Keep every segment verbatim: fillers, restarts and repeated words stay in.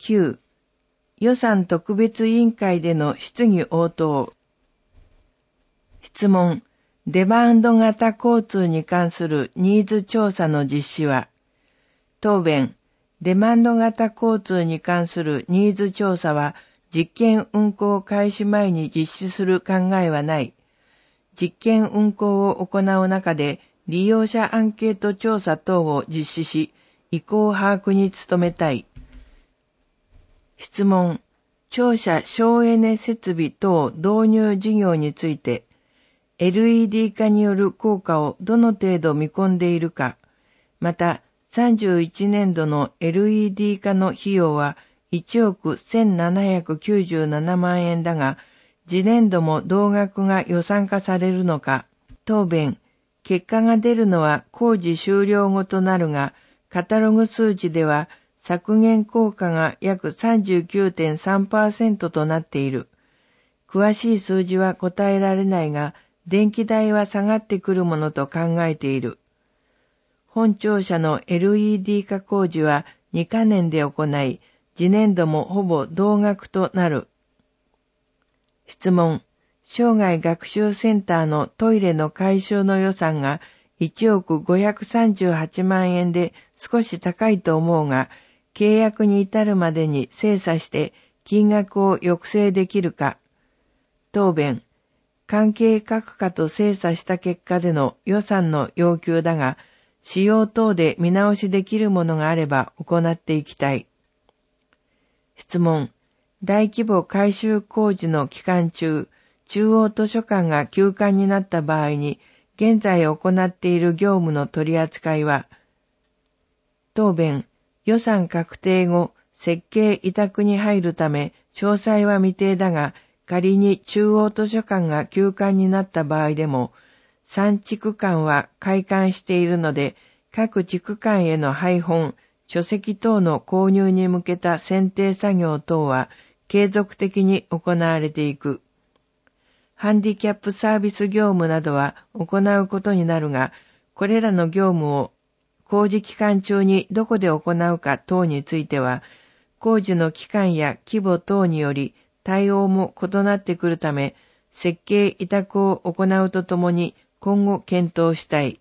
きゅう、予算特別委員会での質疑応答。質問、デマンド型交通に関するニーズ調査の実施は、答弁、デマンド型交通に関するニーズ調査は、実験運行開始前に実施する考えはない。実験運行を行う中で、利用者アンケート調査等を実施し、意向把握に努めたい。質問、庁舎省エネ設備等導入事業について、エルイーディー 化による効果をどの程度見込んでいるか、また、さんじゅういちねんどの エルイーディー 化の費用はいちおくせんななひゃくきゅうじゅうななまんえんだが、次年度も同額が予算化されるのか。答弁、結果が出るのは工事終了後となるが、カタログ数値では削減効果が約 さんじゅうきゅうてんさんパーセント となっている。詳しい数字は答えられないが、電気代は下がってくるものと考えている。本庁舎の エルイーディー 化工事はにかねんで行い、次年度もほぼ同額となる。質問、生涯学習センターのトイレの改修の予算がいちおくごひゃくさんじゅうはちまんえんで少し高いと思うが、契約に至るまでに精査して金額を抑制できるか。答弁、関係各課と精査した結果での予算の要求だが、使用等で見直しできるものがあれば行っていきたい。質問、大規模改修工事の期間中、中央図書館が休館になった場合に、現在行っている業務の取り扱いは、答弁、予算確定後、設計委託に入るため、詳細は未定だが、仮に中央図書館が休館になった場合でも、さん地区間は開館しているので、各地区間への配本、書籍等の購入に向けた選定作業等は継続的に行われていく。ハンディキャップサービス業務などは行うことになるが、これらの業務を工事期間中にどこで行うか等については、工事の期間や規模等により対応も異なってくるため、設計委託を行うとともに今後検討したい。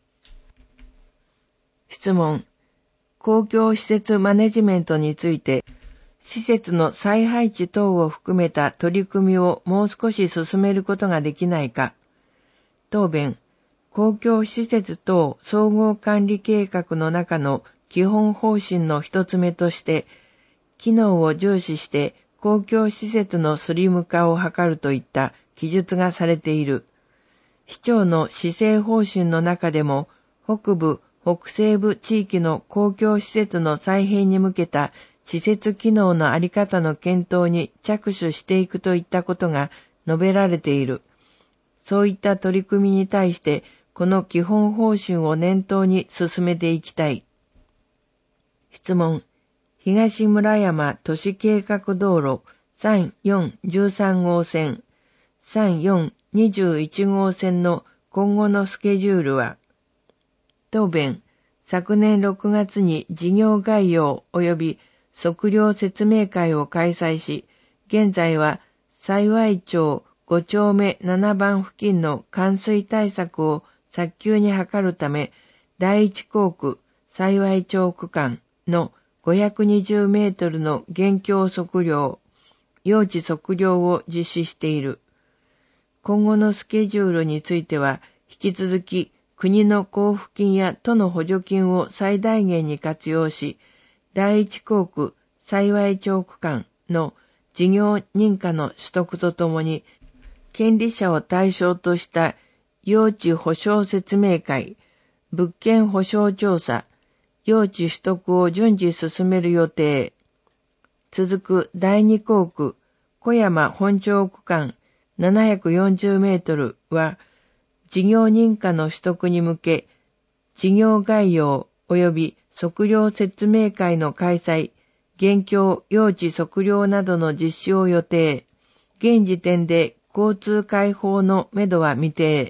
質問、公共施設マネジメントについて、施設の再配置等を含めた取り組みをもう少し進めることができないか。答弁、公共施設等総合管理計画の中の基本方針の一つ目として、機能を重視して公共施設のスリム化を図るといった記述がされている。市長の施政方針の中でも、北部、北西部地域の公共施設の再編に向けた施設機能のあり方の検討に着手していくといったことが述べられている。そういった取り組みに対して、この基本方針を念頭に進めていきたい。質問、東村山都市計画道路さんよんいちさん号線、さんよんにじゅういち号線の今後のスケジュールは、答弁、昨年ろくがつに事業概要及び測量説明会を開催し、現在は幸町ご丁目ななばん付近の冠水対策を早急に図るため、第一工区幸町区間のごひゃくにじゅうメートルの現況測量、用地測量を実施している。今後のスケジュールについては、引き続き国の交付金や都の補助金を最大限に活用し、第一工区幸町区間の事業認可の取得とともに、権利者を対象とした用地保証説明会、物件保証調査、用地取得を順次進める予定。続く第二工区小山本町区間ななひゃくよんじゅうメートルは、事業認可の取得に向け、事業概要及び測量説明会の開催、現況用地測量などの実施を予定。現時点で交通開放のめどは未定。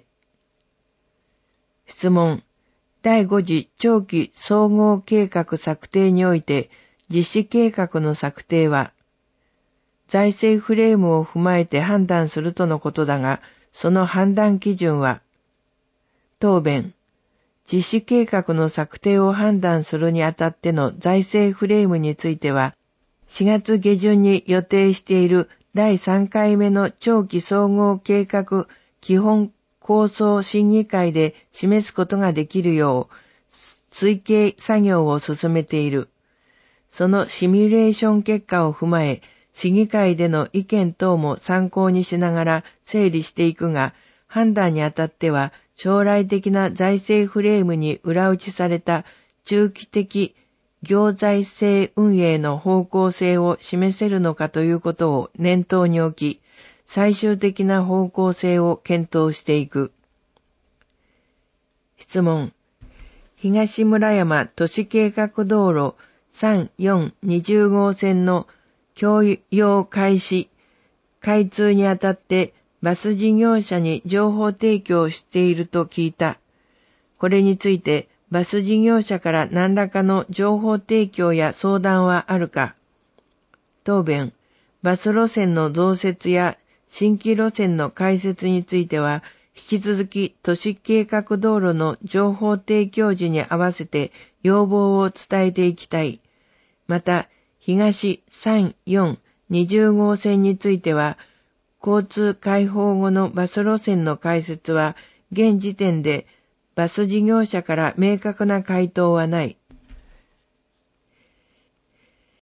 質問。だいご次長期総合計画策定において、 実施計画の策定は、財政フレームを踏まえて判断するとのことだが、その判断基準は、答弁、実施計画の策定を判断するにあたっての財政フレームについては、しがつ下旬に予定しているだいさんかいめの長期総合計画基本構想審議会で示すことができるよう、推計作業を進めている。そのシミュレーション結果を踏まえ、市議会での意見等も参考にしながら整理していくが、判断にあたっては将来的な財政フレームに裏打ちされた中期的行財政運営の方向性を示せるのかということを念頭に置き、最終的な方向性を検討していく。質問。東村山都市計画道路さん、よん、にじゅう号線の供用開始、開通にあたってバス事業者に情報提供していると聞いた。これについてバス事業者から何らかの情報提供や相談はあるか。答弁、バス路線の増設や新規路線の開設については、引き続き都市計画道路の情報提供時に合わせて要望を伝えていきたい。また、東さん、よん、にじゅう号線については、交通開放後のバス路線の開設は、現時点でバス事業者から明確な回答はない。